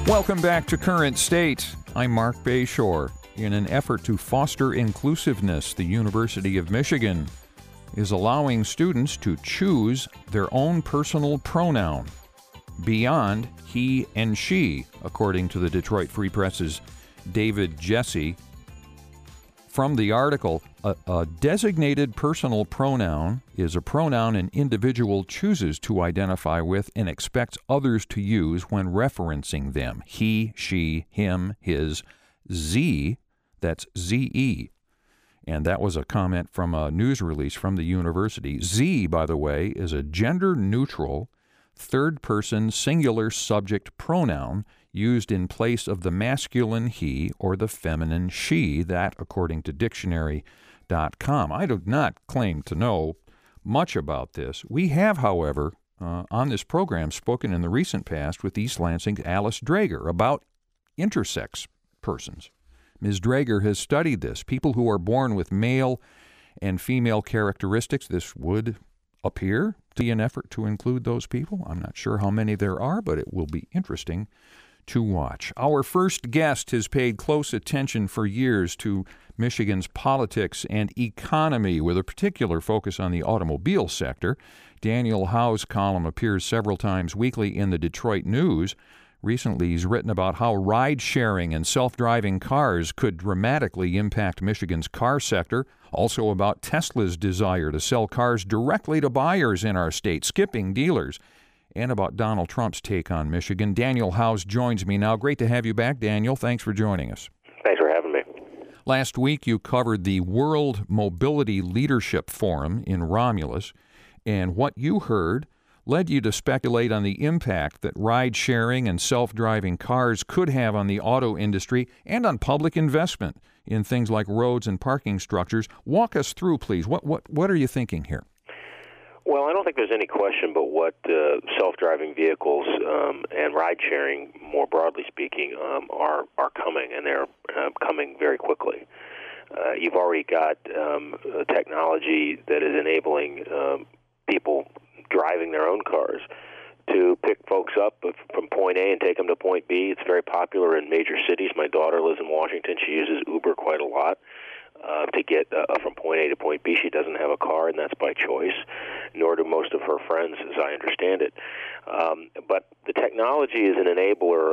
Welcome back to Current State. I'm Mark Bayshore. In an effort to foster inclusiveness, the University of Michigan is allowing students to choose their own personal pronoun beyond he and she, according to the Detroit Free Press's David Jesse. From the article, a designated personal pronoun is a pronoun an individual chooses to identify with and expects others to use when referencing them. He, she, him, his, Z, that's Z-E. And that was a comment from a news release from the university. Z, by the way, is a gender-neutral, third-person singular subject pronoun used in place of the masculine he or the feminine she, that according to dictionary.com. I do not claim to know much about this. We have, however, on this program spoken in the recent past with East Lansing's Alice Drager about intersex persons. Ms. Drager has studied this. People who are born with male and female characteristics, this would appear to be an effort to include those people. I'm not sure how many there are, but it will be interesting to watch. Our first guest has paid close attention for years to Michigan's politics and economy, with a particular focus on the automobile sector. Daniel Howe's column appears several times weekly in the Detroit News. Recently, he's written about how ride-sharing and self-driving cars could dramatically impact Michigan's car sector, also about Tesla's desire to sell cars directly to buyers in our state, skipping dealers, and about Donald Trump's take on Michigan. Daniel Howe joins me now. Great to have you back, Daniel. Thanks for joining us. Thanks for having me. Last week, you covered the World Mobility Leadership Forum in Romulus, and what you heard led you to speculate on the impact that ride-sharing and self-driving cars could have on the auto industry and on public investment in things like roads and parking structures. Walk us through, please. What are you thinking here? Well, I don't think there's any question but what self-driving vehicles and ride-sharing, more broadly speaking, are coming, and they're coming very quickly. You've already got technology that is enabling people driving their own cars to pick folks up from point A and take them to point B. It's very popular in major cities. My daughter lives in Washington. She uses Uber quite a lot to get from point A to point B. She doesn't have a car, and that's by choice, nor do most of her friends, as I understand it. But the technology is an enabler.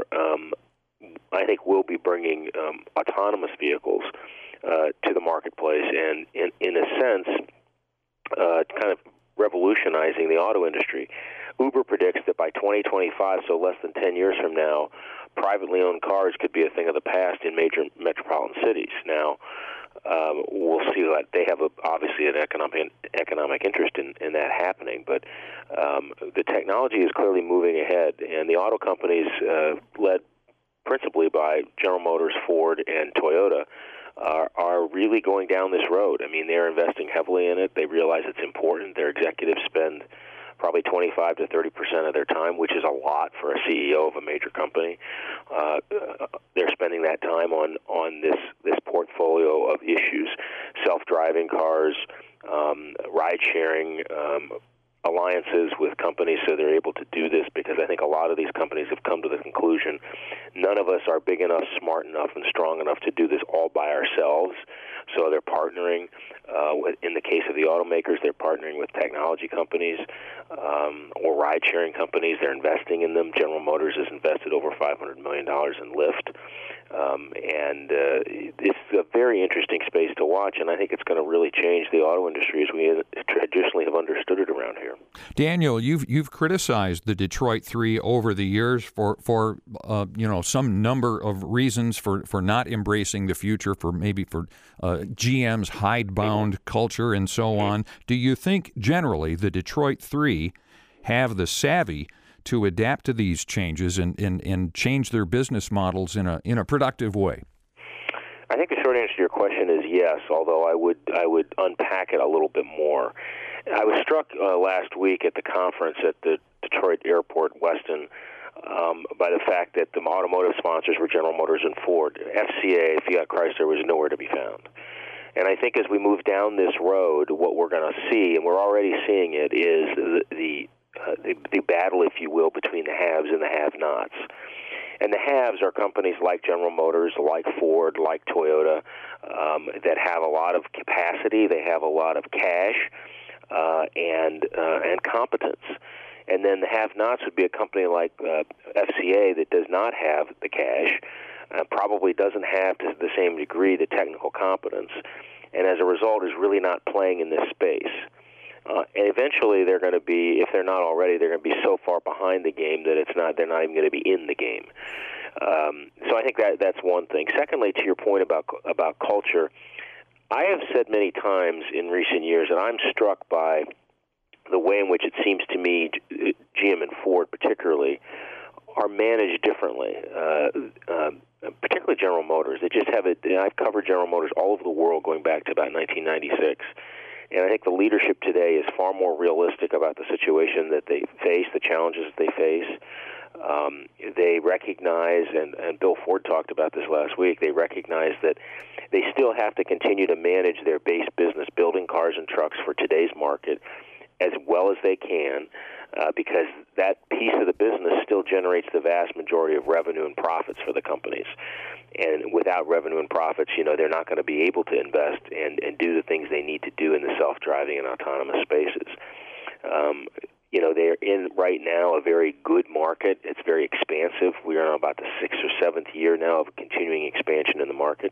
I think we'll be bringing autonomous vehicles to the marketplace, and in a sense, kind of revolutionizing the auto industry. Uber predicts that by 2025, so less than 10 years from now, privately owned cars could be a thing of the past in major metropolitan cities. Now, we'll see that they have obviously an economic interest in that happening, but the technology is clearly moving ahead, and the auto companies, led principally by General Motors, Ford, and Toyota, are really going down this road. I mean, they're investing heavily in it. They realize it's important. Their executives spend probably 25 to 30% of their time, which is a lot for a CEO of a major company. They're spending that time on this portfolio of issues: self-driving cars, ride-sharing, alliances with companies so they're able to do this, because I think a lot of these companies have come to the conclusion none of us are big enough, smart enough, and strong enough to do this all by ourselves. So they're partnering. In the case of the automakers, they're partnering with technology companies or ride-sharing companies. They're investing in them. General Motors has invested over $500 million in Lyft. And it's a very interesting space to watch, and I think it's going to really change the auto industry as we traditionally have understood it around here. Daniel, you've criticized the Detroit Three over the years for some number of reasons for not embracing the future, for GM's hidebound culture and so on. Do you think generally the Detroit Three have the savvy to adapt to these changes and change their business models in a productive way? I think the short answer to your question is yes, although I would unpack it a little bit more. I was struck last week at the conference at the Detroit Airport Westin by the fact that the automotive sponsors were General Motors and Ford. FCA, Fiat Chrysler, was nowhere to be found. And I think as we move down this road, what we're going to see, and we're already seeing it, is the battle, if you will, between the haves and the have-nots. And the haves are companies like General Motors, like Ford, like Toyota, that have a lot of capacity, they have a lot of cash, and competence. And then the have-nots would be a company like FCA that does not have the cash, probably doesn't have to the same degree the technical competence, and as a result is really not playing in this space. And eventually they're going to be, if they're not already, they're going to be so far behind the game that they're not even going to be in the game. So I think that's one thing. Secondly, to your point about culture, I have said many times in recent years that I'm struck by the way in which it seems to me GM and Ford particularly are managed differently, particularly General Motors. They just have it. I've covered General Motors all over the world going back to about 1996. And I think the leadership today is far more realistic about the situation that they face, the challenges that they face. They recognize, and Bill Ford talked about this last week, they recognize that they still have to continue to manage their base business, building cars and trucks for today's market, as well as they can, because that piece of the business still generates the vast majority of revenue and profits for the companies. And without revenue and profits, they're not going to be able to invest and do the things they need to do in the self-driving and autonomous spaces. They're in right now a very good market. It's very expansive. We are on about the 6th or 7th year now of continuing expansion in the market.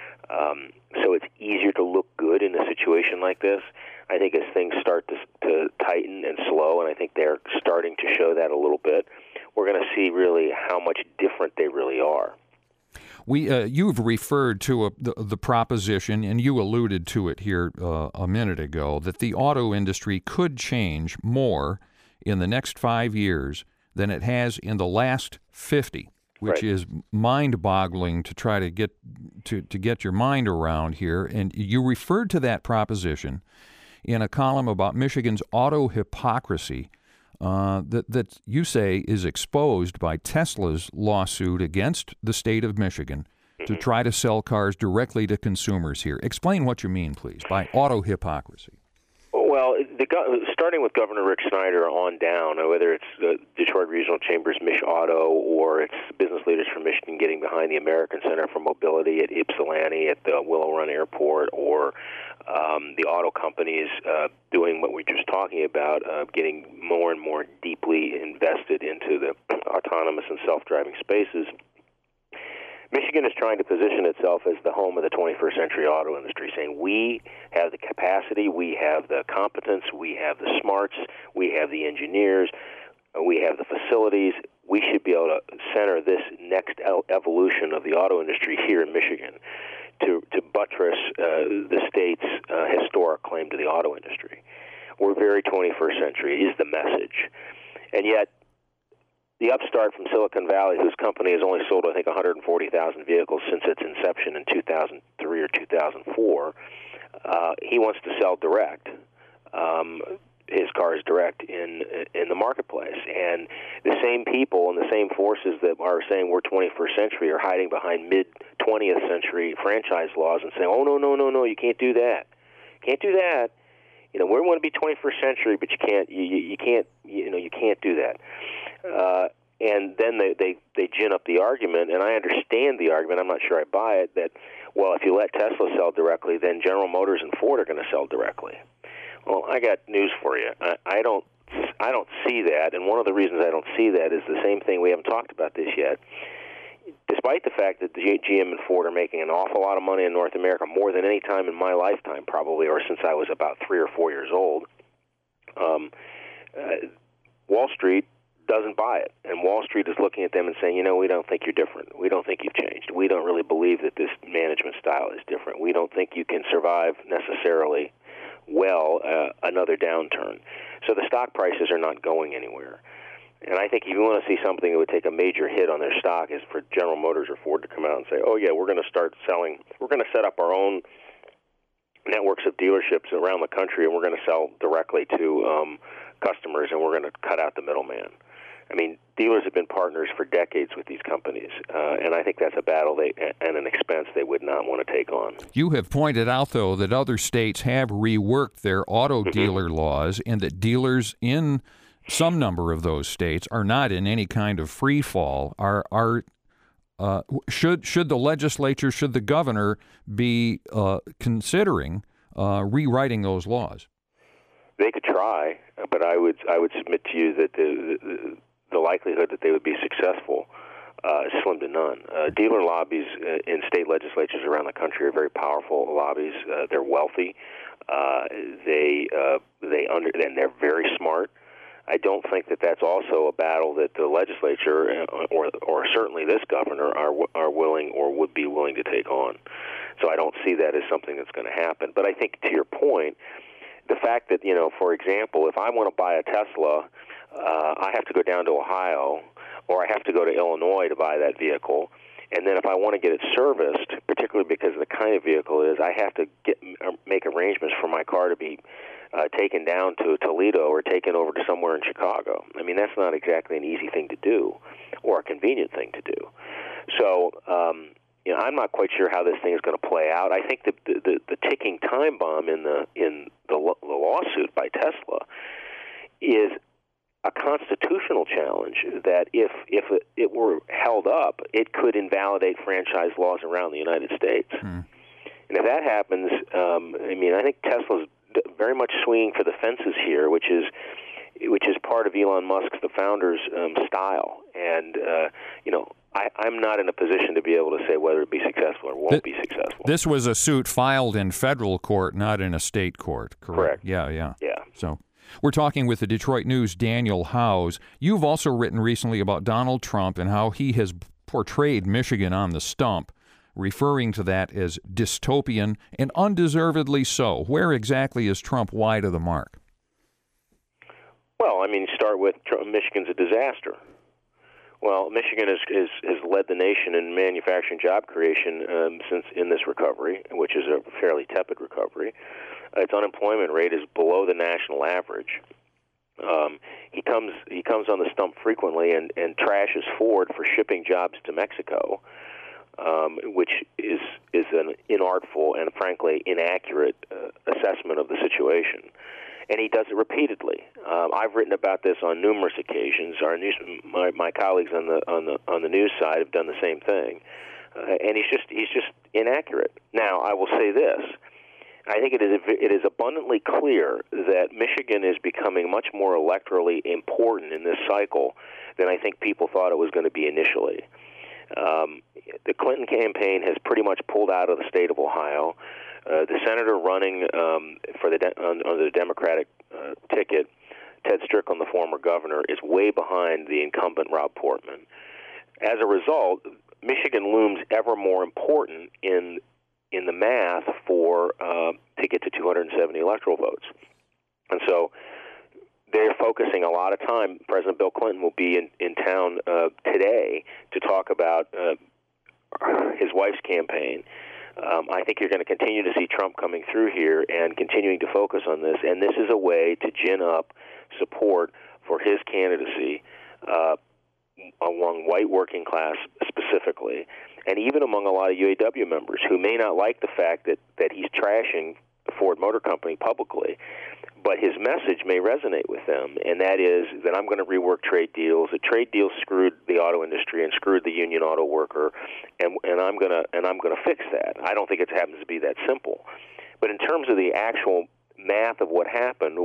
So it's easier to look good in a situation like this. I think as things start to tighten and slow, and I think they're starting to show that a little bit, we're going to see really how much different they really are. You've referred to the proposition, and you alluded to it here a minute ago, that the auto industry could change more in the next 5 years than it has in the last 50, which right. is mind-boggling to try to get your mind around here. And you referred to that proposition in a column about Michigan's auto hypocrisy that you say is exposed by Tesla's lawsuit against the state of Michigan to try to sell cars directly to consumers here. Explain what you mean, please, by auto hypocrisy. Well, starting with Governor Rick Snyder on down, whether it's the Detroit Regional Chamber's Mich Auto or it's Business Leaders for Michigan getting behind the American Center for Mobility at Ypsilanti at the Willow Run Airport, or the auto companies doing what we're just talking about, getting more and more deeply invested into the autonomous and self-driving spaces. Michigan is trying to position itself as the home of the 21st century auto industry, saying we have the capacity, we have the competence, we have the smarts, we have the engineers, we have the facilities. We should be able to center this next evolution of the auto industry here in Michigan to buttress the state's historic claim to the auto industry. We're very 21st century is the message. And yet, the upstart from Silicon Valley, whose company has only sold, I think, 140,000 vehicles since its inception in 2003 or 2004, he wants to sell direct, his cars direct in the marketplace. And the same people and the same forces that are saying we're 21st century are hiding behind mid-20th century franchise laws and saying, oh, no, you can't do that. Can't do that. We want to be 21st century, but you can't do that. And then they gin up the argument, and I understand the argument. I'm not sure I buy it, that, well, if you let Tesla sell directly, then General Motors and Ford are going to sell directly. Well, I got news for you. I don't see that, and one of the reasons I don't see that is the same thing. We haven't talked about this yet. Despite the fact that GM and Ford are making an awful lot of money in North America, more than any time in my lifetime probably, or since I was about 3 or 4 years old, Wall Street doesn't buy it. And Wall Street is looking at them and saying, we don't think you're different. We don't think you've changed. We don't really believe that this management style is different. We don't think you can survive necessarily well another downturn. So the stock prices are not going anywhere. And I think if you want to see something that would take a major hit on their stock is for General Motors or Ford to come out and say, oh, yeah, we're going to start selling. We're going to set up our own networks of dealerships around the country, and we're going to sell directly to customers, and we're going to cut out the middleman. I mean, dealers have been partners for decades with these companies, and I think that's a battle and an expense they would not want to take on. You have pointed out, though, that other states have reworked their auto dealer laws, and that dealers in some number of those states are not in any kind of free fall. Are Should the legislature, should the governor be considering rewriting those laws? They could try, but I would submit to you that the likelihood that they would be successful is slim to none. Dealer lobbies in state legislatures around the country are very powerful lobbies. They're wealthy. And they're very smart. I don't think that that's also a battle that the legislature or certainly this governor are willing or would be willing to take on. So I don't see that as something that's going to happen. But I think to your point, the fact that, for example, if I want to buy a Tesla, I have to go down to Ohio or I have to go to Illinois to buy that vehicle. And then if I want to get it serviced, particularly because of the kind of vehicle it is, I have to make arrangements for my car to be taken down to Toledo or taken over to somewhere in Chicago. I mean, that's not exactly an easy thing to do or a convenient thing to do. So, I'm not quite sure how this thing is going to play out. I think the ticking time bomb in the lawsuit by Tesla is a constitutional challenge that if it were held up, it could invalidate franchise laws around the United States. And if that happens, I think Tesla's very much swinging for the fences here, which is part of Elon Musk's, the founder's, style. And, I'm not in a position to be able to say whether it be successful or won't be successful. This was a suit filed in federal court, not in a state court, correct? Yeah. So we're talking with the Detroit News' Daniel Howes. You've also written recently about Donald Trump and how he has portrayed Michigan on the stump, referring to that as dystopian and undeservedly so. Where exactly is Trump wide of the mark? Well, start with Michigan's a disaster. Well, Michigan has led the nation in manufacturing job creation since in this recovery, which is a fairly tepid recovery. Its unemployment rate is below the national average. He comes on the stump frequently and trashes Ford for shipping jobs to Mexico, which is an inartful and frankly inaccurate assessment of the situation. And he does it repeatedly. I've written about this on numerous occasions. My colleagues on the news side have done the same thing, and he's just inaccurate. Now, I will say this: I think it is abundantly clear that Michigan is becoming much more electorally important in this cycle than I think people thought it was going to be initially. The Clinton campaign has pretty much pulled out of the state of Ohio. The senator running on the Democratic ticket, Ted Strickland, the former governor, is way behind the incumbent Rob Portman. As a result, Michigan looms ever more important in the math to get to 270 electoral votes. And so they're focusing a lot of time. President Bill Clinton will be in town today to talk about his wife's campaign. I think you're going to continue to see Trump coming through here and continuing to focus on this. And this is a way to gin up support for his candidacy among white working class specifically, and even among a lot of UAW members who may not like the fact that he's trashing the Ford Motor Company publicly, but his message may resonate with them, and that is that I'm going to rework trade deals. The trade deals screwed the auto industry and screwed the union auto worker, and I'm going to fix that. I don't think it happens to be that simple, but in terms of the actual math of what happened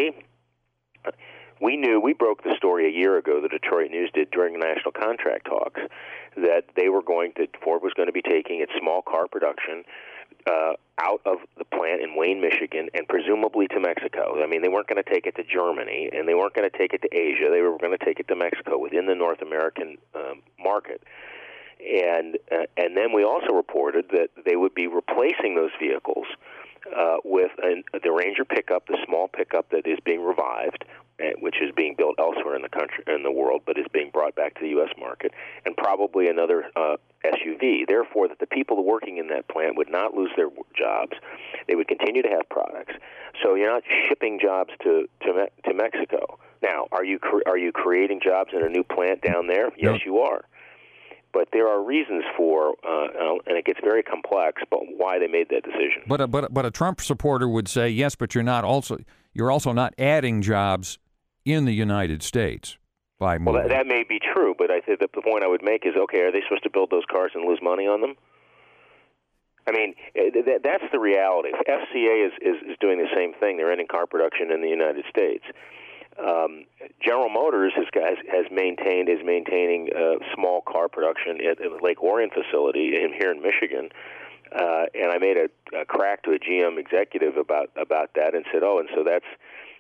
we broke the story a year ago. The Detroit News did during the national contract talks that Ford was going to be taking its small car production out of the plant in Wayne, Michigan, and presumably to Mexico. They weren't going to take it to Germany, and they weren't going to take it to Asia. They were going to take it to Mexico within the North American market. And then we also reported that they would be replacing those vehicles with the Ranger pickup, the small pickup that is being revived, which is being built elsewhere in the country, in the world, but is being brought back to the U.S. market, and probably another SUV. Therefore, that the people working in that plant would not lose their jobs. They would continue to have products. So you're not shipping jobs to Mexico. Now, are you creating jobs in a new plant down there? Yes, you are. But there are reasons for, and it gets very complex, but why they made that decision. But a Trump supporter would say, yes, but you're also not adding jobs in the United States. by moving. Well, that may be true, but I think the point I would make is, okay, are they supposed to build those cars and lose money on them? I mean, that's the reality. FCA is doing the same thing. They're ending car production in the United States. General Motors is maintaining small car production at the Lake Orion facility here in Michigan. And I made a crack to a GM executive about that and said, and so that's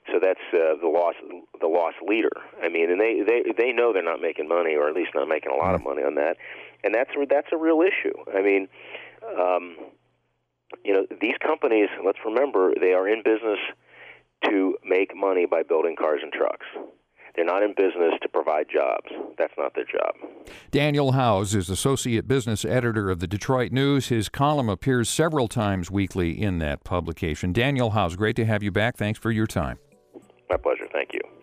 the loss leader. I mean, and they know they're not making money, or at least not making a lot of money on that, and that's a real issue. I mean, these companies, let's remember, they are in business to make money by building cars and trucks. They're not in business to provide jobs. That's not their job. Daniel Howes is Associate Business Editor of the Detroit News. His column appears several times weekly in that publication. Daniel Howes, great to have you back. Thanks for your time. My pleasure. Thank you.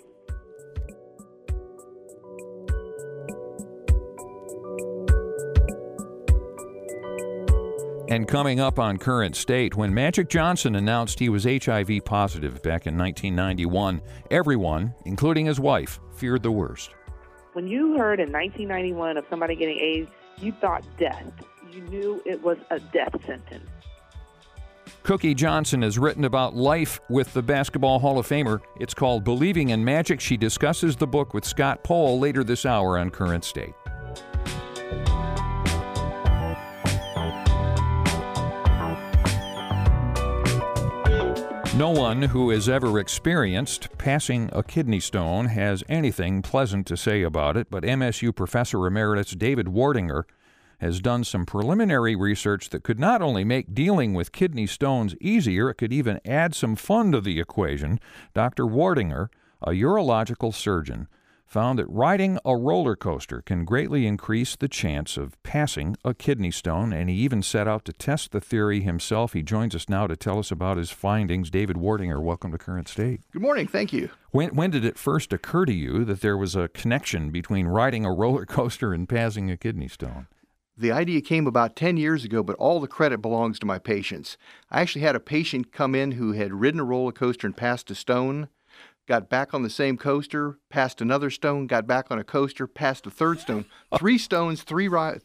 And coming up on Current State, when Magic Johnson announced he was HIV positive back in 1991, everyone, including his wife, feared the worst. When you heard in 1991 of somebody getting AIDS, you thought death. You knew it was a death sentence. Cookie Johnson has written about life with the Basketball Hall of Famer. It's called Believing in Magic. She discusses the book with Scott Pohl later this hour on Current State. No one who has ever experienced passing a kidney stone has anything pleasant to say about it, but MSU Professor Emeritus David Wardinger has done some preliminary research that could not only make dealing with kidney stones easier, it could even add some fun to the equation. Dr. Wardinger, a urological surgeon, found that riding a roller coaster can greatly increase the chance of passing a kidney stone, and he even set out to test the theory himself. He joins us now to tell us about his findings. David Wardinger, welcome to Current State. Good morning. Thank you. When did it first occur to you that there was a connection between riding a roller coaster and passing a kidney stone? The idea came about 10 years ago, but all the credit belongs to my patients. I actually had a patient come in who had ridden a roller coaster and passed a stone, got back on the same coaster, passed another stone, got back on a coaster, passed a third stone. 3 stones, three rides,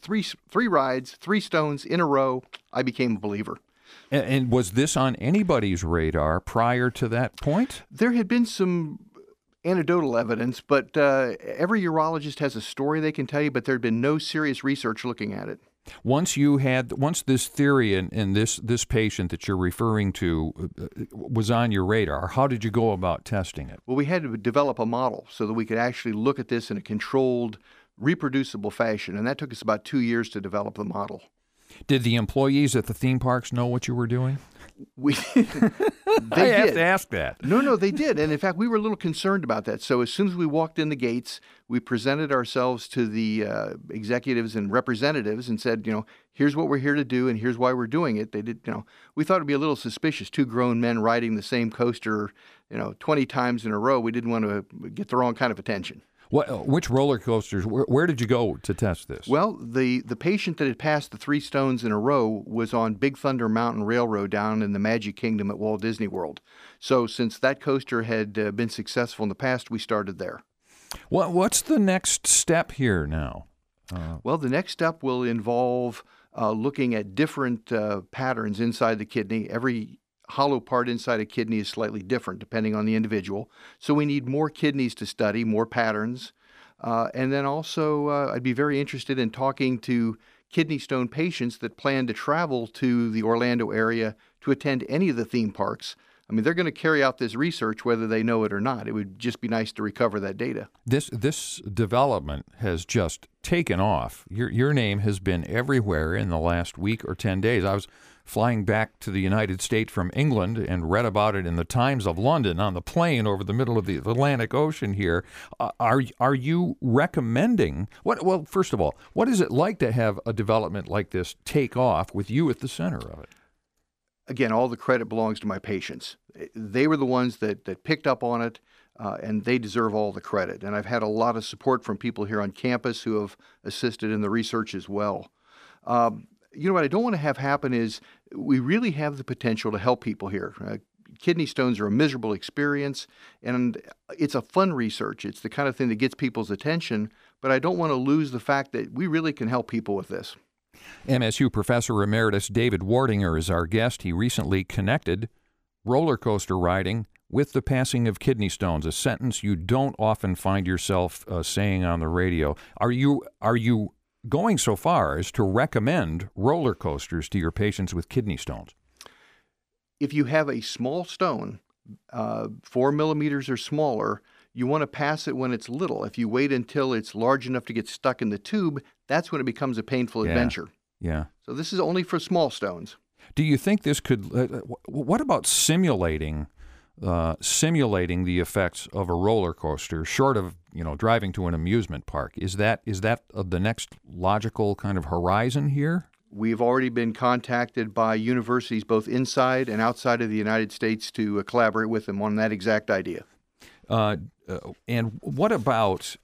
3 stones in a row. I became a believer. And was this on anybody's radar prior to that point? There had been some anecdotal evidence, but every urologist has a story they can tell you, but there had been no serious research looking at it. Once this theory and this patient that you're referring to was on your radar, how did you go about testing it? Well, we had to develop a model so that we could actually look at this in a controlled, reproducible fashion, and that took us about 2 years to develop the model. Did the employees at the theme parks know what you were doing? They I have to ask that. No, they did. And in fact, we were a little concerned about that. So as soon as we walked in the gates, we presented ourselves to the executives and representatives and said, here's what we're here to do and here's why we're doing it. They did, we thought it'd be a little suspicious, 2 grown men riding the same coaster, 20 times in a row. We didn't want to get the wrong kind of attention. Which roller coasters? Where did you go to test this? Well, the patient that had passed the 3 stones in a row was on Big Thunder Mountain Railroad down in the Magic Kingdom at Walt Disney World. So since that coaster had been successful in the past, we started there. What's the next step here now? Well, the next step will involve looking at different patterns inside the kidney. Every hollow part inside a kidney is slightly different depending on the individual. So we need more kidneys to study, more patterns. And then also I'd be very interested in talking to kidney stone patients that plan to travel to the Orlando area to attend any of the theme parks. I mean, they're going to carry out this research whether they know it or not. It would just be nice to recover that data. This development has just taken off. Your name has been everywhere in the last week or 10 days. I was flying back to the United States from England and read about it in the Times of London on the plane over the middle of the Atlantic Ocean here. Are you recommending, well, first of all, what is it like to have a development like this take off with you at the center of it? Again, all the credit belongs to my patients. They were the ones that picked up on it, and they deserve all the credit. And I've had a lot of support from people here on campus who have assisted in the research as well. What I don't want to have happen is we really have the potential to help people here. kidney stones are a miserable experience, and it's a fun research. It's the kind of thing that gets people's attention, but I don't want to lose the fact that we really can help people with this. MSU Professor Emeritus David Wardinger is our guest. He recently connected roller coaster riding with the passing of kidney stones, a sentence you don't often find yourself saying on the radio. Are you going so far as to recommend roller coasters to your patients with kidney stones? If you have a small stone, 4 millimeters or smaller, you want to pass it when it's little. If you wait until it's large enough to get stuck in the tube, that's when it becomes a painful adventure. Yeah. So this is only for small stones. Do you think this could? What about simulating the effects of a roller coaster, short of driving to an amusement park? Is that the next logical kind of horizon here? We've already been contacted by universities both inside and outside of the United States to collaborate with them on that exact idea. And what about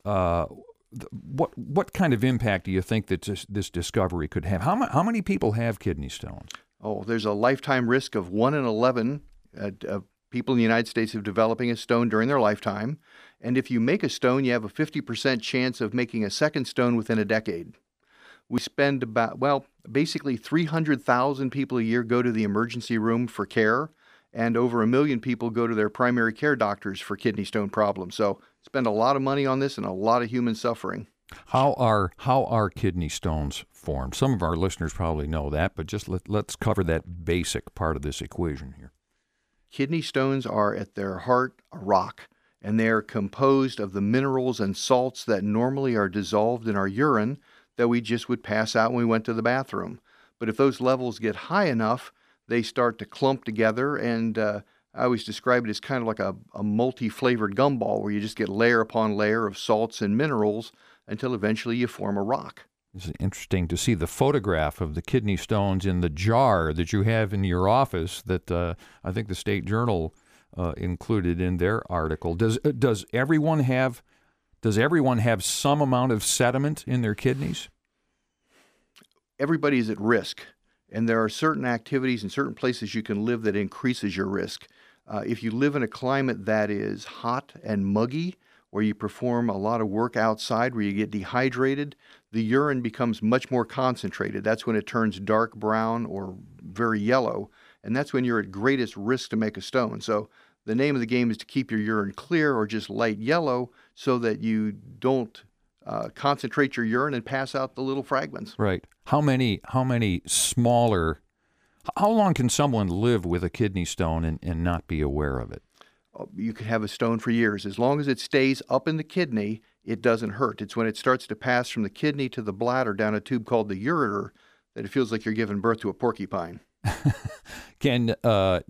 what kind of impact do you think that this discovery could have? How many people have kidney stones? Oh, there's a lifetime risk of 1 in 11 people in the United States of developing a stone during their lifetime. And if you make a stone, you have a 50% chance of making a second stone within a decade. We spend basically 300,000 people a year go to the emergency room for care, and over 1 million people go to their primary care doctors for kidney stone problems. So spend a lot of money on this and a lot of human suffering. How are kidney stones formed? Some of our listeners probably know that, but just let's cover that basic part of this equation here. Kidney stones are at their heart a rock, and they are composed of the minerals and salts that normally are dissolved in our urine that we just would pass out when we went to the bathroom. But if those levels get high enough, they start to clump together, and I always describe it as kind of like a multi-flavored gumball where you just get layer upon layer of salts and minerals until eventually you form a rock. It's interesting to see the photograph of the kidney stones in the jar that you have in your office that I think the State Journal included in their article. Does everyone have some amount of sediment in their kidneys? Everybody is at risk, and there are certain activities and certain places you can live that increases your risk. If you live in a climate that is hot and muggy, where you perform a lot of work outside, where you get dehydrated, the urine becomes much more concentrated. That's when it turns dark brown or very yellow, and that's when you're at greatest risk to make a stone. So the name of the game is to keep your urine clear or just light yellow so that you don't concentrate your urine and pass out the little fragments. Right. How long can someone live with a kidney stone and not be aware of it? You can have a stone for years. As long as it stays up in the kidney, it doesn't hurt. It's when it starts to pass from the kidney to the bladder down a tube called the ureter that it feels like you're giving birth to a porcupine. Can a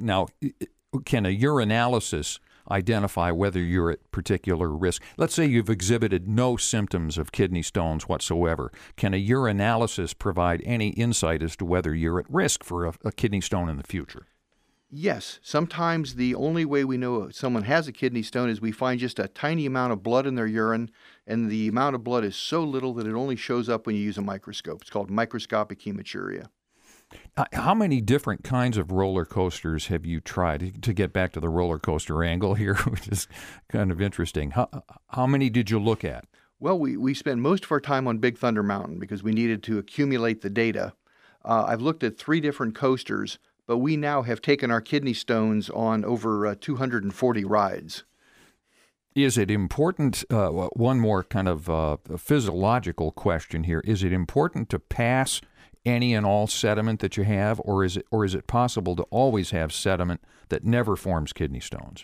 urinalysis identify whether you're at particular risk? Let's say you've exhibited no symptoms of kidney stones whatsoever. Can a urinalysis provide any insight as to whether you're at risk for a kidney stone in the future? Yes. Sometimes the only way we know someone has a kidney stone is we find just a tiny amount of blood in their urine, and the amount of blood is so little that it only shows up when you use a microscope. It's called microscopic hematuria. How many different kinds of roller coasters have you tried? To get back to the roller coaster angle here, which is kind of interesting. How many did you look at? Well, we spent most of our time on Big Thunder Mountain because we needed to accumulate the data. I've looked at 3 different coasters, but we now have taken our kidney stones on over 240 rides. Is it important, one more kind of physiological question here, is it important to pass any and all sediment that you have, or is it possible to always have sediment that never forms kidney stones?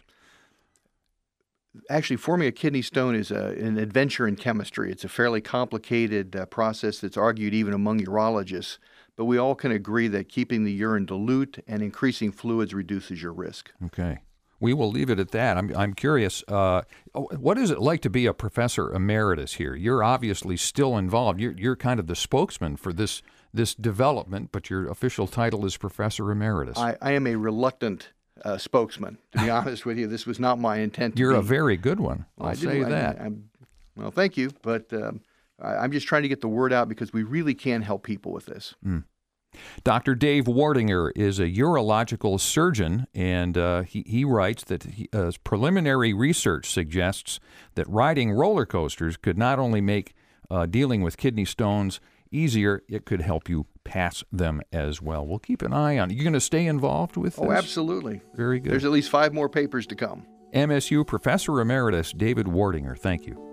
Actually, forming a kidney stone is an adventure in chemistry. It's a fairly complicated process that's argued even among urologists, but we all can agree that keeping the urine dilute and increasing fluids reduces your risk. Okay. We will leave it at that. I'm curious, what is it like to be a professor emeritus here? You're obviously still involved. You're kind of the spokesman for this development, but your official title is professor emeritus. I am a reluctant spokesman, to be honest with you. This was not my intent. You're a very good one. I'll say that. Well, thank you, but I'm just trying to get the word out because we really can help people with this. Dr. Dave Wardinger is a urological surgeon, and he writes that preliminary research suggests that riding roller coasters could not only make dealing with kidney stones easier, it could help you pass them as well. We'll keep an eye on it. You're going to stay involved with this? Oh, absolutely. Very good. There's at least 5 more papers to come. MSU Professor Emeritus David Wardinger, thank you.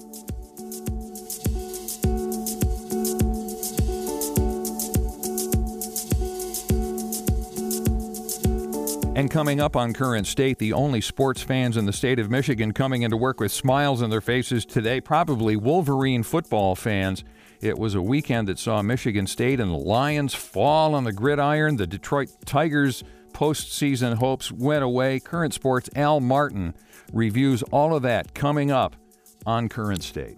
And coming up on Current State, the only sports fans in the state of Michigan coming into work with smiles on their faces today, probably Wolverine football fans. It was a weekend that saw Michigan State and the Lions fall on the gridiron. The Detroit Tigers' postseason hopes went away. Current Sports' Al Martin reviews all of that coming up on Current State.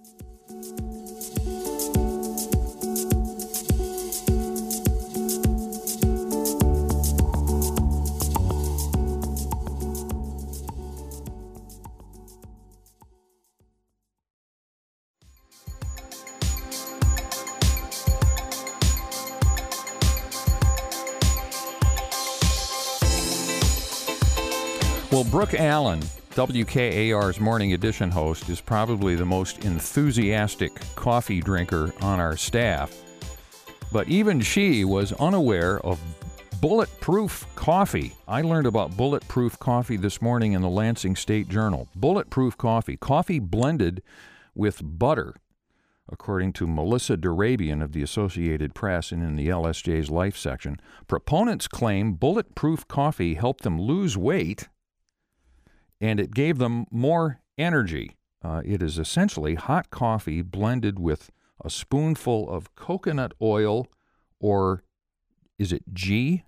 Well, Brooke Allen, WKAR's Morning Edition host, is probably the most enthusiastic coffee drinker on our staff. But even she was unaware of Bulletproof coffee. I learned about Bulletproof coffee this morning in the Lansing State Journal. Bulletproof coffee blended with butter, according to Melissa Durabian of the Associated Press and in the LSJ's Life section. Proponents claim Bulletproof coffee helped them lose weight, and it gave them more energy. It is essentially hot coffee blended with a spoonful of coconut oil, or is it ghee,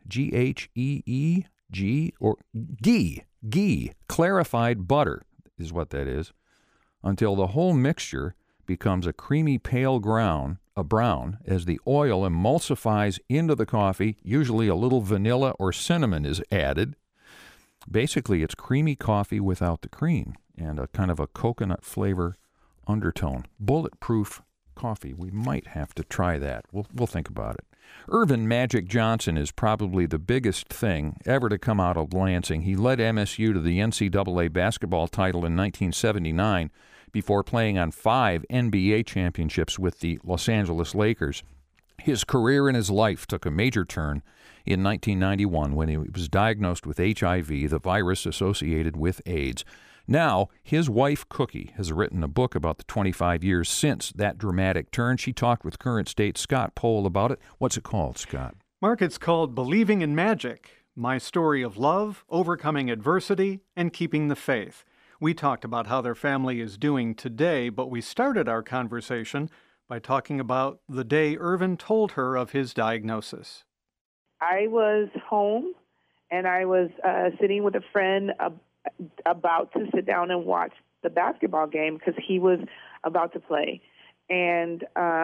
G-H-E-E, or ghee, clarified butter is what that is, until the whole mixture becomes a creamy pale brown as the oil emulsifies into the coffee. Usually a little vanilla or cinnamon is added. Basically, it's creamy coffee without the cream and a kind of a coconut flavor undertone. Bulletproof coffee. We might have to try that. We'll think about it. Irvin Magic Johnson is probably the biggest thing ever to come out of Lansing. He led MSU to the NCAA basketball title in 1979 before playing on 5 NBA championships with the Los Angeles Lakers. His career and his life took a major turn in 1991 when he was diagnosed with HIV, the virus associated with AIDS. Now, his wife, Cookie, has written a book about the 25 years since that dramatic turn. She talked with Current State Scott Pohl about it. What's it called, Scott? Mark, it's called Believing in Magic, My Story of Love, Overcoming Adversity, and Keeping the Faith. We talked about how their family is doing today, but we started our conversation by talking about the day Irvin told her of his diagnosis. I was home, and I was sitting with a friend about to sit down and watch the basketball game because he was about to play. And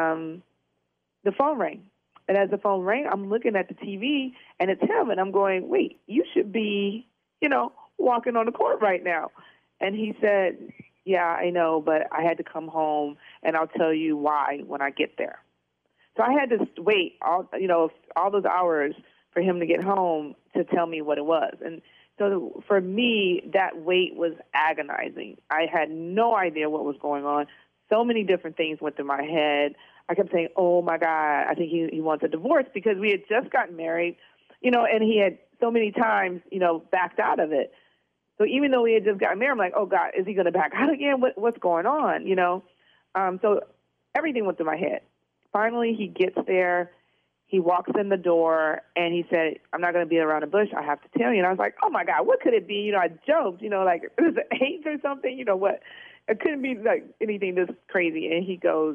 the phone rang. And as the phone rang, I'm looking at the TV, and it's him. And I'm going, wait, you should be, walking on the court right now. And he said, yeah, I know, but I had to come home, and I'll tell you why when I get there. So I had to wait all those hours for him to get home to tell me what it was. And so for me, that wait was agonizing. I had no idea what was going on. So many different things went through my head. I kept saying, oh, my God, I think he wants a divorce, because we had just gotten married, and he had so many times, backed out of it. So even though we had just gotten married, I'm like, oh, God, is he going to back out again? What's going on, So everything went through my head. Finally, he gets there. He walks in the door, and he said, I'm not going to be around the bush. I have to tell you. And I was like, oh, my God, what could it be? I joked, like, is it AIDS or something? What? It couldn't be, like, anything this crazy. And he goes,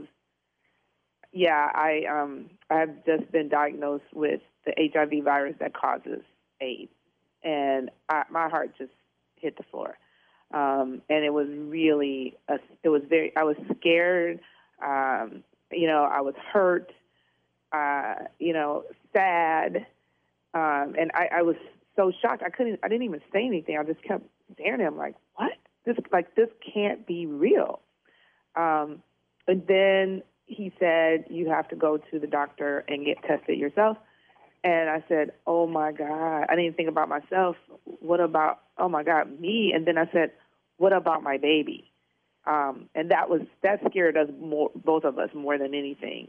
yeah, I've just been diagnosed with the HIV virus that causes AIDS. And my heart just hit the floor. And it was really, I was scared. I was hurt. Sad, and I was so shocked. I didn't even say anything. I just kept staring at him like, what? This can't be real. And then he said, you have to go to the doctor and get tested yourself. And I said, oh, my God. I didn't think about myself. What about, oh, my God, me? And then I said, what about my baby? And that scared us more, both of us, more than anything.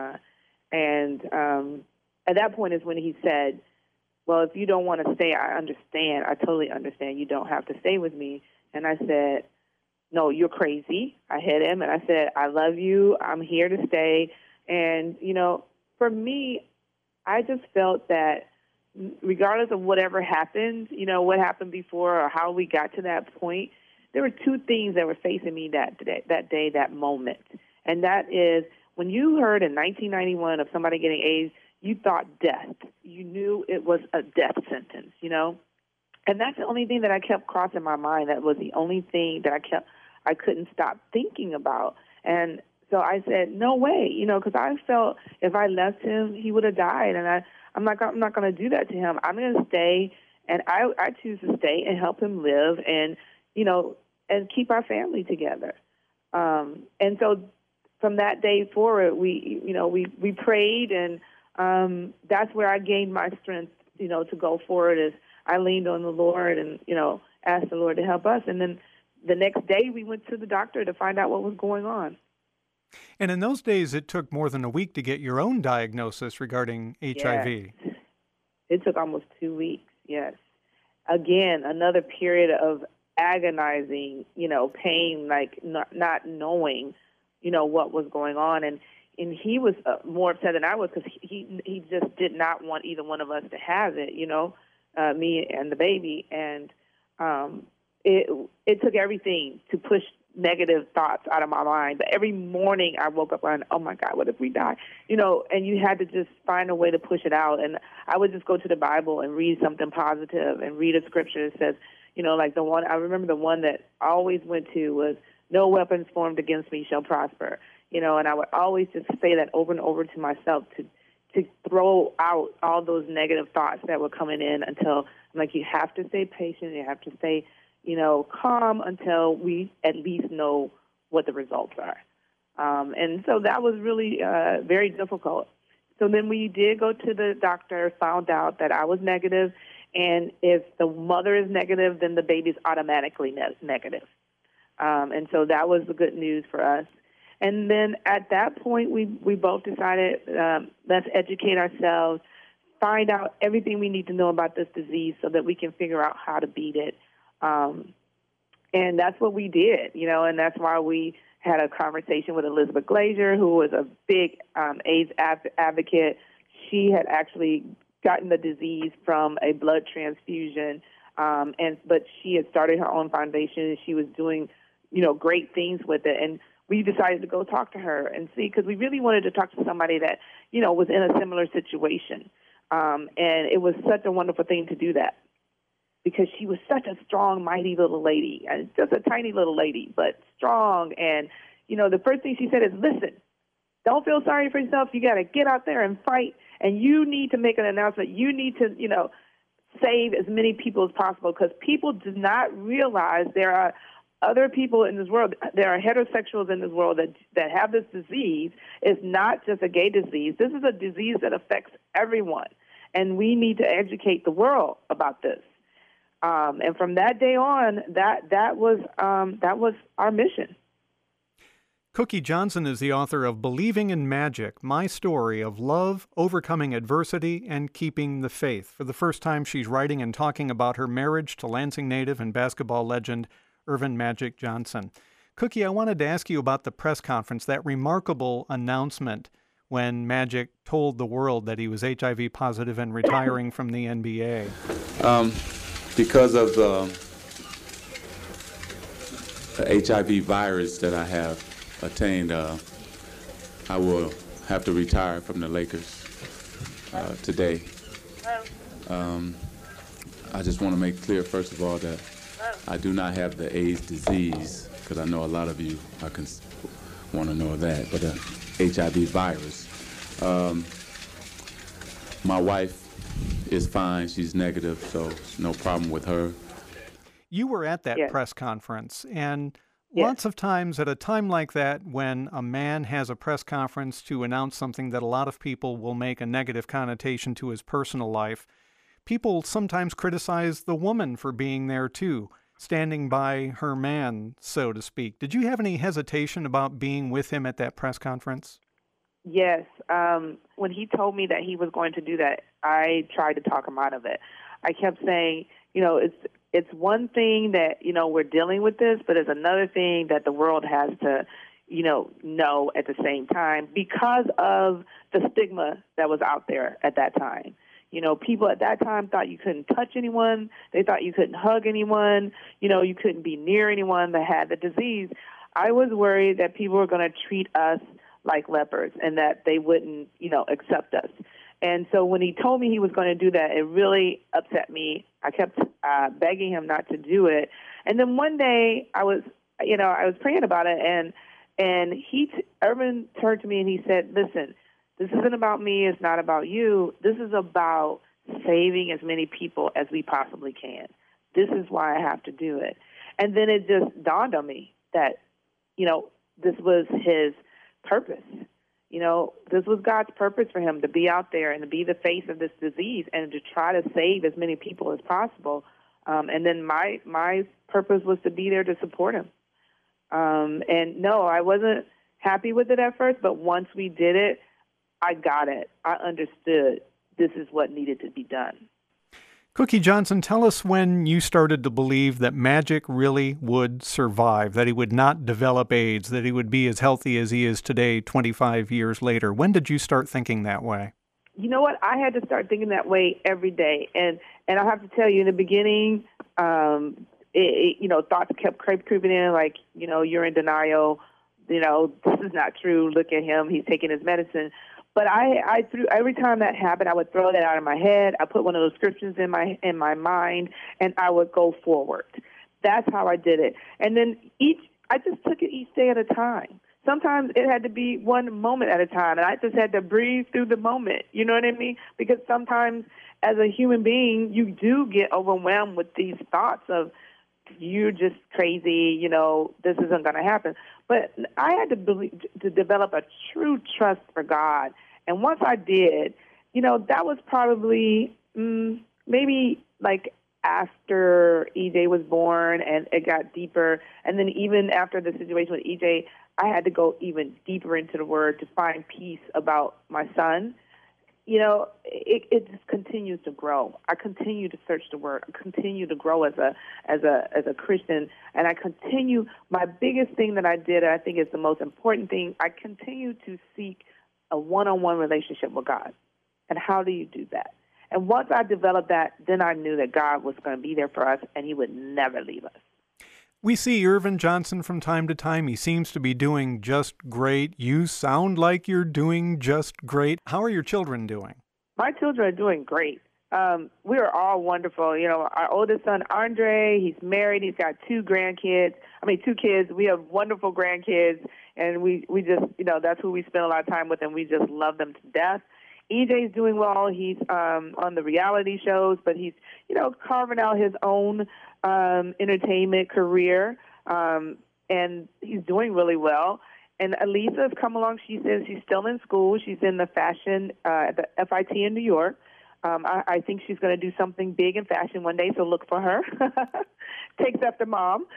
And at that point is when he said, well, if you don't want to stay, I understand. I totally understand. You don't have to stay with me. And I said, no, you're crazy. I hit him, and I said, I love you. I'm here to stay. And, for me, I just felt that regardless of whatever happened, what happened before or how we got to that point, there were two things that were facing me that day, that moment. And that is, when you heard in 1991 of somebody getting AIDS, you thought death. You knew it was a death sentence, And that's the only thing that I kept crossing my mind. That was the only thing that I couldn't stop thinking about. And so I said, no way, because I felt if I left him, he would have died. And I'm not going to do that to him. I'm going to stay, and I choose to stay and help him live and, and keep our family together. And so from that day forward, we prayed, and that's where I gained my strength, to go forward as I leaned on the Lord and, asked the Lord to help us. And then the next day we went to the doctor to find out what was going on. And in those days, it took more than a week to get your own diagnosis regarding HIV. Yes. It took almost 2 weeks, yes. Again, another period of agonizing, pain, like not knowing, what was going on. And he was more upset than I was because he just did not want either one of us to have it, me and the baby. And it took everything to push negative thoughts out of my mind. But every morning I woke up going, oh, my God, what if we die? And you had to just find a way to push it out. And I would just go to the Bible and read something positive and read a scripture that says, like the one, I remember the one that I always went to was, no weapons formed against me shall prosper. And I would always just say that over and over to myself to throw out all those negative thoughts that were coming in until I'm like, you have to stay patient, you have to stay calm until we at least know what the results are. And so that was really very difficult. So then we did go to the doctor, found out that I was negative, and if the mother is negative, then the baby's automatically negative. And so that was the good news for us. And then at that point, we both decided, let's educate ourselves, find out everything we need to know about this disease so that we can figure out how to beat it. And that's what we did, and that's why we had a conversation with Elizabeth Glazier, who was a big AIDS advocate. She had actually gotten the disease from a blood transfusion, but she had started her own foundation, and she was doing, great things with it. And we decided to go talk to her and see, because we really wanted to talk to somebody that, was in a similar situation. And it was such a wonderful thing to do that, because she was such a strong, mighty little lady, and just a tiny little lady, but strong. And, the first thing she said is, listen, don't feel sorry for yourself. You got to get out there and fight, and you need to make an announcement. You need to, save as many people as possible, because people do not realize there are other people in this world. There are heterosexuals in this world that have this disease. It's not just a gay disease. This is a disease that affects everyone, and we need to educate the world about this. And from that day on, that was our mission. Cookie Johnson is the author of Believing in Magic, My Story of Love, Overcoming Adversity, and Keeping the Faith. For the first time, she's writing and talking about her marriage to Lansing native and basketball legend Earvin Magic Johnson. Cookie, I wanted to ask you about the press conference, that remarkable announcement when Magic told the world that he was HIV positive and retiring from the NBA. Because of the HIV virus that I have attained, I will have to retire from the Lakers today. I just want to make clear, first of all, that I do not have the AIDS disease, because I know a lot of you want to know that, but the HIV virus. My wife is fine. She's negative, so no problem with her. You were at that press conference, and Lots of times at a time like that, when a man has a press conference to announce something that a lot of people will make a negative connotation to his personal life, people sometimes criticize the woman for being there too, standing by her man, so to speak. Did you have any hesitation about being with him at that press conference? Yes. When he told me that he was going to do that, I tried to talk him out of it. I kept saying, it's one thing that, we're dealing with this, but it's another thing that the world has to, know at the same time because of the stigma that was out there at that time. People at that time thought you couldn't touch anyone. They thought you couldn't hug anyone. You couldn't be near anyone that had the disease. I was worried that people were going to treat us like lepers and that they wouldn't, accept us. And so when he told me he was going to do that, it really upset me. I kept begging him not to do it. And then one day I was praying about it, and Irvin turned to me and he said, "Listen, this isn't about me. It's not about you. This is about saving as many people as we possibly can. This is why I have to do it." And then it just dawned on me that, this was his purpose. This was God's purpose for him to be out there and to be the face of this disease and to try to save as many people as possible. And then my purpose was to be there to support him. And no, I wasn't happy with it at first, but once we did it, I got it. I understood this is what needed to be done. Cookie Johnson, tell us when you started to believe that Magic really would survive, that he would not develop AIDS, that he would be as healthy as he is today 25 years later. When did you start thinking that way? You know what? I had to start thinking that way every day. And I have to tell you, in the beginning, thoughts kept creeping in, like, you're in denial. This is not true. Look at him. He's taking his medicine. But I threw, every time that happened, I would throw that out of my head. I put one of those scriptures in my mind, and I would go forward. That's how I did it. And then I just took it each day at a time. Sometimes it had to be one moment at a time, and I just had to breathe through the moment. You know what I mean? Because sometimes as a human being, you do get overwhelmed with these thoughts of, you're just crazy, this isn't going to happen. But I had to develop a true trust for God. And once I did, that was probably maybe like after EJ was born, and it got deeper. And then even after the situation with EJ, I had to go even deeper into the Word to find peace about my son. It just continues to grow. I continue to search the Word. I continue to grow as a Christian, and I continue. My biggest thing that I did, and I think is the most important thing, I continue to seek a one-on-one relationship with God. And how do you do that? And once I developed that, then I knew that God was going to be there for us, and He would never leave us. We see Irvin Johnson from time to time. He seems to be doing just great. You sound like you're doing just great. How are your children doing? My children are doing great. We are all wonderful. Our oldest son, Andre, he's married. He's got two kids. We have wonderful grandkids, and we just, that's who we spend a lot of time with, and we just love them to death. EJ's doing well. He's on the reality shows, but he's, carving out his own entertainment career, and he's doing really well. And Elisa's come along. She says she's still in school. She's in the fashion at the FIT in New York. I think she's going to do something big in fashion one day, so look for her. Takes after Mom.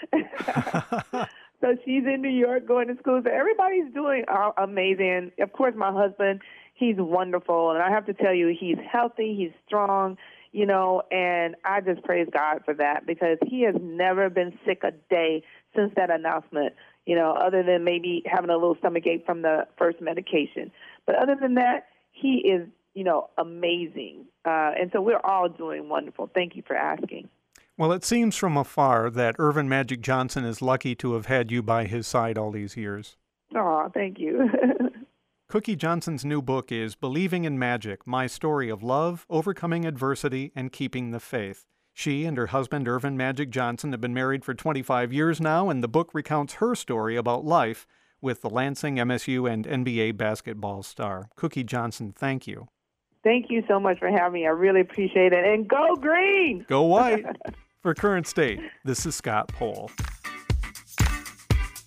So she's in New York going to school. So everybody's doing amazing. Of course, my husband, he's wonderful. And I have to tell you, he's healthy, he's strong, and I just praise God for that, because he has never been sick a day since that announcement, other than maybe having a little stomachache from the first medication. But other than that, he is, amazing. And so we're all doing wonderful. Thank you for asking. Well, it seems from afar that Irvin Magic Johnson is lucky to have had you by his side all these years. Oh, thank you. Cookie Johnson's new book is Believing in Magic, My Story of Love, Overcoming Adversity, and Keeping the Faith. She and her husband, Irvin Magic Johnson, have been married for 25 years now, and the book recounts her story about life with the Lansing, MSU, and NBA basketball star. Cookie Johnson, thank you. Thank you so much for having me. I really appreciate it. And go green! Go white! For Current State, this is Scott Pohl.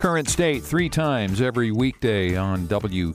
Current State 3 times every weekday on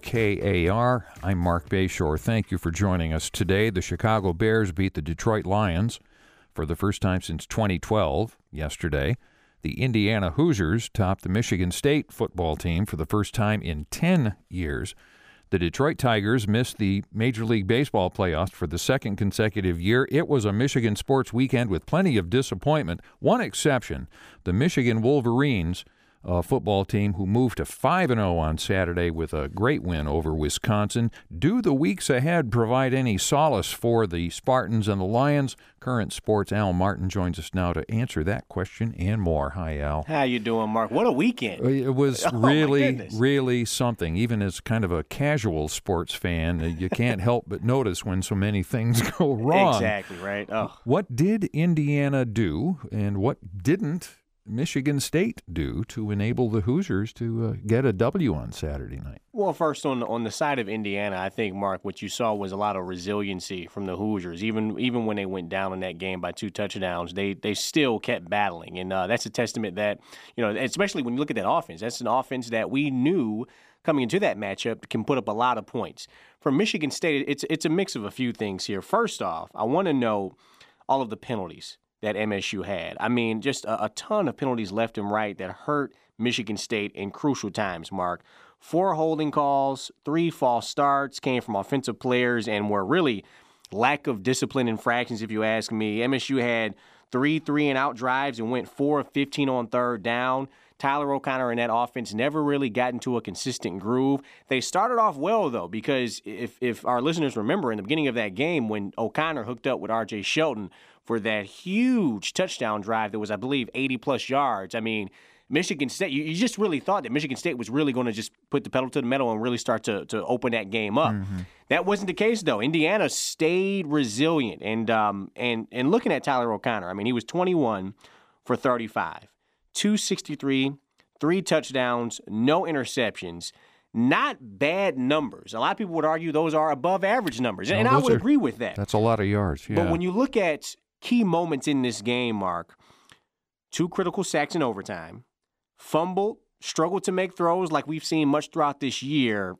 WKAR. I'm Mark Bayshore. Thank you for joining us today. The Chicago Bears beat the Detroit Lions for the first time since 2012 yesterday. The Indiana Hoosiers topped the Michigan State football team for the first time in 10 years. The Detroit Tigers missed the Major League Baseball playoffs for the second consecutive year. It was a Michigan sports weekend with plenty of disappointment. One exception, the Michigan Wolverines, a football team who moved to 5-0 on Saturday with a great win over Wisconsin. Do the weeks ahead provide any solace for the Spartans and the Lions? Current Sports' Al Martin joins us now to answer that question and more. Hi, Al. How you doing, Mark? What a weekend. It was really something. Even as kind of a casual sports fan, you can't help but notice when so many things go wrong. Exactly, right. Oh. What did Indiana do and what didn't Michigan State do to enable the Hoosiers to get a W on Saturday night? Well, first on the side of Indiana, I think, Mark, what you saw was a lot of resiliency from the Hoosiers. Even when they went down in that game by 2 touchdowns, they still kept battling, and that's a testament that, especially when you look at that offense, that's an offense that we knew coming into that matchup can put up a lot of points. For Michigan State, it's a mix of a few things here. First off, I want to know all of the penalties that MSU had. I mean, just a ton of penalties left and right that hurt Michigan State in crucial times, Mark. 4 holding calls, 3 false starts came from offensive players and were really lack of discipline infractions, if you ask me. MSU had 3 3-and-out drives and went 4 of 15 on third down. Tyler O'Connor and that offense never really got into a consistent groove. They started off well, though, because if our listeners remember in the beginning of that game when O'Connor hooked up with R.J. Shelton for that huge touchdown drive that was, I believe, 80-plus yards. I mean, Michigan State, you just really thought that Michigan State was really going to just put the pedal to the metal and really start to open that game up. Mm-hmm. That wasn't the case, though. Indiana stayed resilient. And looking at Tyler O'Connor, I mean, he was 21 for 35, 263, 3 touchdowns, no interceptions. Not bad numbers. A lot of people would argue those are above average numbers, and I would agree with that. That's a lot of yards, yeah. But when you look at key moments in this game, Mark, 2 critical sacks in overtime, fumbled, struggled to make throws like we've seen much throughout this year,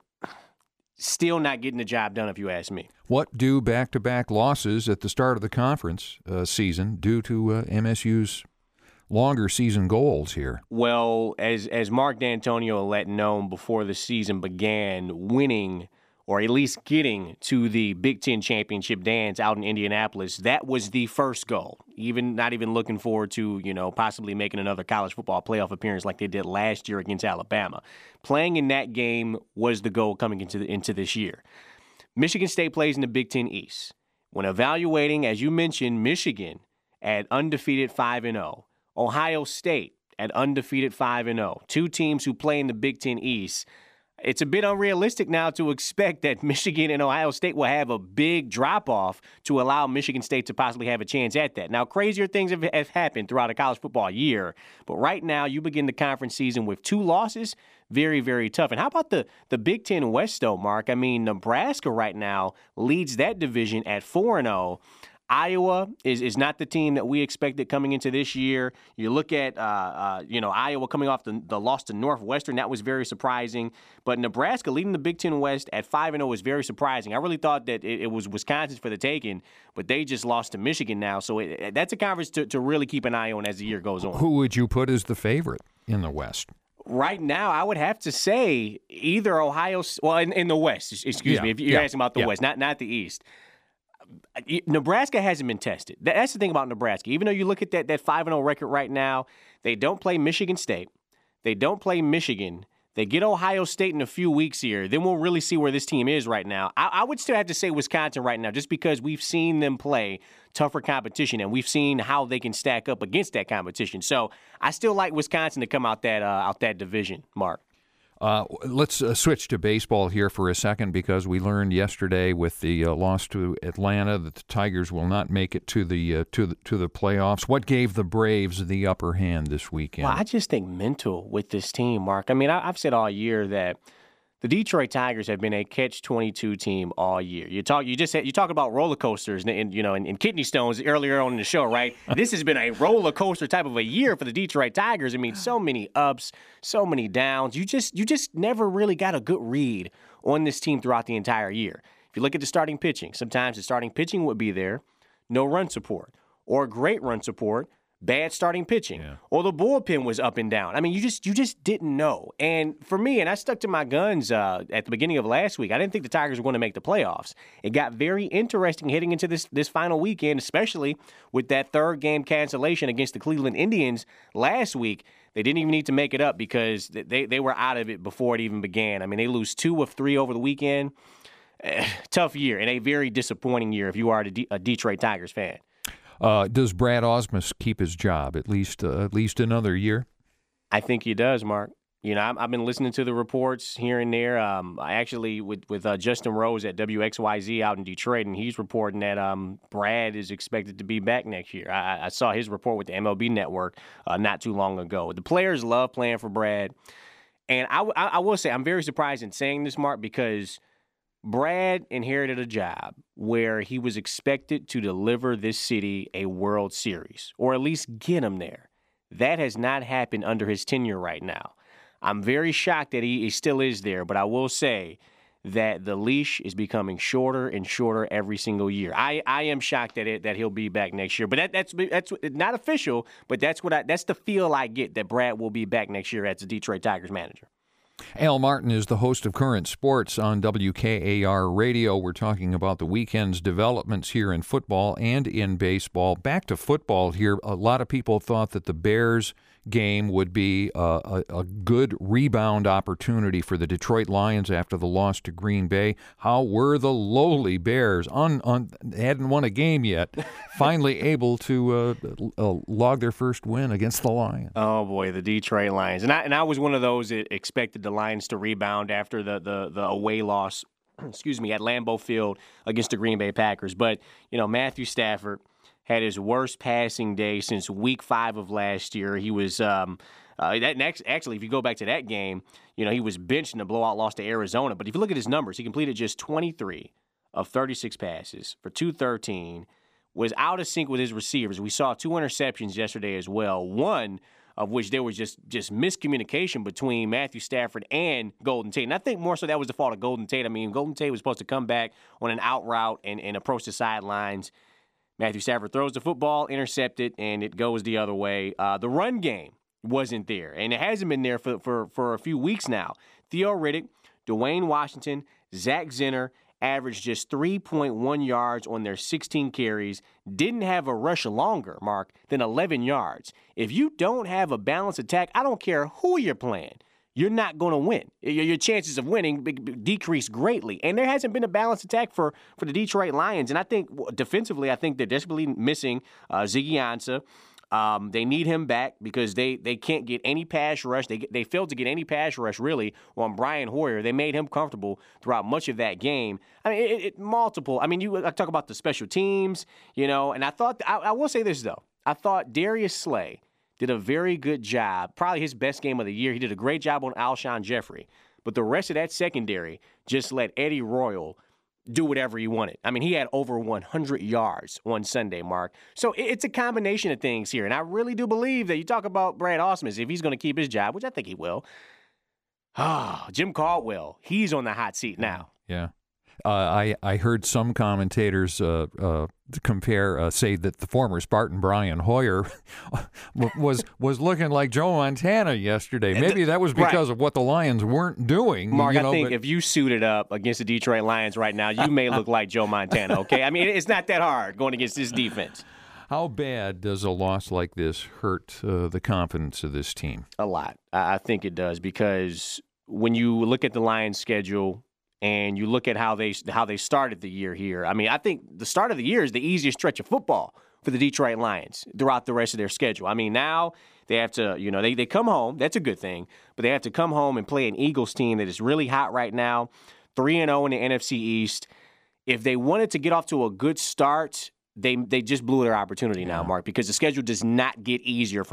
still not getting the job done, if you ask me. What do back-to-back losses at the start of the conference season do to MSU's longer season goals here? Well, as Mark D'Antonio let known before the season began, winning or at least getting to the Big Ten championship dance out in Indianapolis, that was the first goal. Not even looking forward to, possibly making another college football playoff appearance like they did last year against Alabama. Playing in that game was the goal coming into this year. Michigan State plays in the Big Ten East. When evaluating, as you mentioned, Michigan at undefeated 5-0, Ohio State at undefeated 5-0, 2 teams who play in the Big Ten East. It's a bit unrealistic now to expect that Michigan and Ohio State will have a big drop-off to allow Michigan State to possibly have a chance at that. Now, crazier things have happened throughout a college football year, but right now you begin the conference season with 2 losses. Very, very tough. And how about the Big Ten West, though, Mark? I mean, Nebraska right now leads that division at 4-0. Iowa is not the team that we expected coming into this year. You look at, Iowa coming off the loss to Northwestern. That was very surprising. But Nebraska leading the Big Ten West at 5-0 was very surprising. I really thought that it was Wisconsin for the taking, but they just lost to Michigan now. So that's a conference to really keep an eye on as the year goes on. Who would you put as the favorite in the West? Right now, I would have to say either Ohio – well, in the West, excuse me, if you're asking about the West, not the East. Nebraska hasn't been tested. That's the thing about Nebraska. Even though you look at that 5-0 record right now, they don't play Michigan State. They don't play Michigan. They get Ohio State in a few weeks here. Then we'll really see where this team is right now. I would still have to say Wisconsin right now just because we've seen them play tougher competition and we've seen how they can stack up against that competition. So I still like Wisconsin to come out that division, Mark. Let's switch to baseball here for a second because we learned yesterday with the loss to Atlanta that the Tigers will not make it to the playoffs. What gave the Braves the upper hand this weekend? Well, I just think mental with this team, Mark. I mean, I've said all year that The Detroit Tigers have been a catch-22 team all year. You talk about roller coasters and kidney stones earlier on in the show, right? This has been a roller coaster type of a year for the Detroit Tigers. I mean, so many ups, so many downs. You just never really got a good read on this team throughout the entire year. If you look at the starting pitching, sometimes the starting pitching would be there, no run support, or great run support, bad starting pitching, or the bullpen was up and down. I mean, you just didn't know. And for me, and I stuck to my guns at the beginning of last week, I didn't think the Tigers were going to make the playoffs. It got very interesting heading into this final weekend, especially with that third game cancellation against the Cleveland Indians last week. They didn't even need to make it up because they were out of it before it even began. I mean, they lose 2 of 3 over the weekend. Tough year and a very disappointing year if you are a Detroit Tigers fan. Does Brad Ausmus keep his job at least another year? I think he does, Mark. You know, I've been listening to the reports here and there. I actually with Justin Rose at WXYZ out in Detroit, and he's reporting that Brad is expected to be back next year. I saw his report with the MLB Network not too long ago. The players love playing for Brad, and I will say I'm very surprised in saying this, Mark, because Brad inherited a job where he was expected to deliver this city a World Series, or at least get him there. That has not happened under his tenure right now. I'm very shocked that he still is there, but I will say that the leash is becoming shorter and shorter every single year. I am shocked that he'll be back next year, but that's not official. But that's the feel I get, that Brad will be back next year as the Detroit Tigers manager. Al Martin is the host of Current Sports on WKAR Radio. We're talking about the weekend's developments here in football and in baseball. Back to football here. A lot of people thought that the Bears game would be a good rebound opportunity for the Detroit Lions after the loss to Green Bay. How were the lowly Bears, hadn't won a game yet, finally able to log their first win against the Lions? Oh boy, the Detroit Lions, and I was one of those that expected the Lions to rebound after the away loss, at Lambeau Field against the Green Bay Packers. But Matthew Stafford had his worst passing day since Week 5 of last year. He was actually, if you go back to that game, he was benched in a blowout loss to Arizona. But if you look at his numbers, he completed just 23 of 36 passes for 213, was out of sync with his receivers. We saw 2 interceptions yesterday as well, one of which there was just miscommunication between Matthew Stafford and Golden Tate. And I think more so that was the fault of Golden Tate. I mean, Golden Tate was supposed to come back on an out route and approach the sidelines. Matthew Stafford throws the football, intercepted, and it goes the other way. The run game wasn't there, and it hasn't been there for a few weeks now. Theo Riddick, Dwayne Washington, Zach Zenner averaged just 3.1 yards on their 16 carries, didn't have a rush longer, Mark, than 11 yards. If you don't have a balanced attack, I don't care who you're playing, you're not going to win. Your chances of winning decrease greatly. And there hasn't been a balanced attack for the Detroit Lions. And I think defensively, they're desperately missing Ziggy Ansah. They need him back because they can't get any pass rush. They failed to get any pass rush, really, on Brian Hoyer. They made him comfortable throughout much of that game. I mean, multiple. I mean, I talk about the special teams, and I thought, I will say this, though. I thought Darius Slay did a very good job, probably his best game of the year. He did a great job on Alshon Jeffrey. But the rest of that secondary just let Eddie Royal do whatever he wanted. I mean, he had over 100 yards on Sunday, Mark. So it's a combination of things here. And I really do believe that you talk about Brad Ausmus, if he's going to keep his job, which I think he will. Jim Caldwell, he's on the hot seat now. Yeah. I heard some commentators say that the former Spartan Brian Hoyer was looking like Joe Montana yesterday. Maybe that was because of what the Lions weren't doing. Mark, I think if you suited up against the Detroit Lions right now, you may look like Joe Montana, okay? I mean, it's not that hard going against this defense. How bad does a loss like this hurt the confidence of this team? A lot. I think it does, because when you look at the Lions' schedule and you look at how they started the year here, I mean, I think the start of the year is the easiest stretch of football for the Detroit Lions throughout the rest of their schedule. I mean, now they have to, they come home. That's a good thing. But they have to come home and play an Eagles team that is really hot right now, 3-0 in the NFC East. If they wanted to get off to a good start, they just blew their opportunity now, Mark, because the schedule does not get easier from here.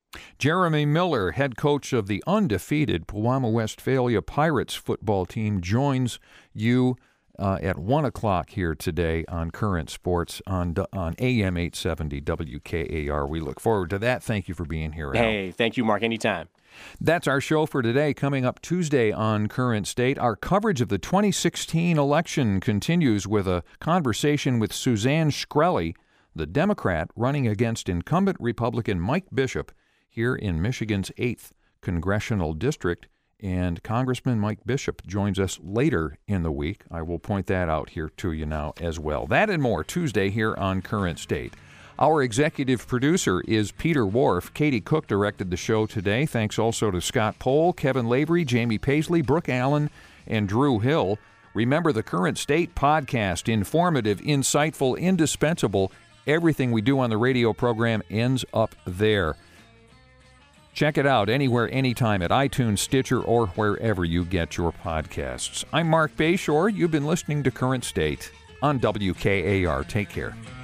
Jeremy Miller, head coach of the undefeated Pewamo Westphalia Pirates football team, joins you at 1 o'clock here today on Current Sports on AM 870 WKAR. We look forward to that. Thank you for being here, Al. Hey, thank you, Mark. Anytime. That's our show for today. Coming up Tuesday on Current State, our coverage of the 2016 election continues with a conversation with Suzanne Shkreli, the Democrat running against incumbent Republican Mike Bishop here in Michigan's 8th Congressional District. And Congressman Mike Bishop joins us later in the week. I will point that out here to you now as well. That and more Tuesday here on Current State. Our executive producer is Peter Wharf. Katie Cook directed the show today. Thanks also to Scott Pohl, Kevin Lavery, Jamie Paisley, Brooke Allen, and Drew Hill. Remember, the Current State podcast, informative, insightful, indispensable. Everything we do on the radio program ends up there. Check it out anywhere, anytime at iTunes, Stitcher, or wherever you get your podcasts. I'm Mark Bayshore. You've been listening to Current State on WKAR. Take care.